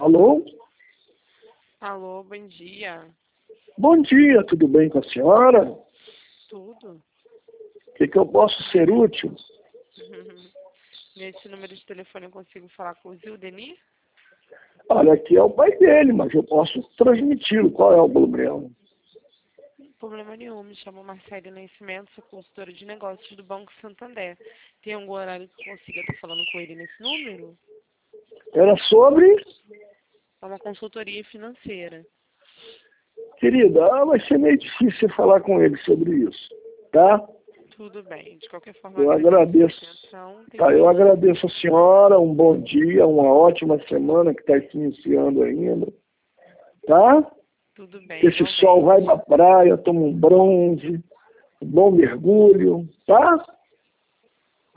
Alô? Alô, bom dia. Bom dia, tudo bem com a senhora? Tudo? O que eu posso ser útil? Nesse número de telefone eu consigo falar com o Zildeni? Olha, aqui é o pai dele, mas eu posso transmiti-lo. Qual é o problema? Problema nenhum, me chamo Marcele Nascimento, sou consultora de negócios do Banco Santander. Tem algum horário que eu consiga estar falando com ele nesse número? Era sobre? É uma consultoria financeira. Querida, vai ser meio difícil você falar com ele sobre isso, tá? Tudo bem, de qualquer forma Eu agradeço agradeço. a atenção. Tá, eu agradeço a senhora, um bom dia, uma ótima semana que está se iniciando ainda, tá? Tudo bem, Esse igualmente. sol vai pra praia, toma um bronze, um bom mergulho, tá?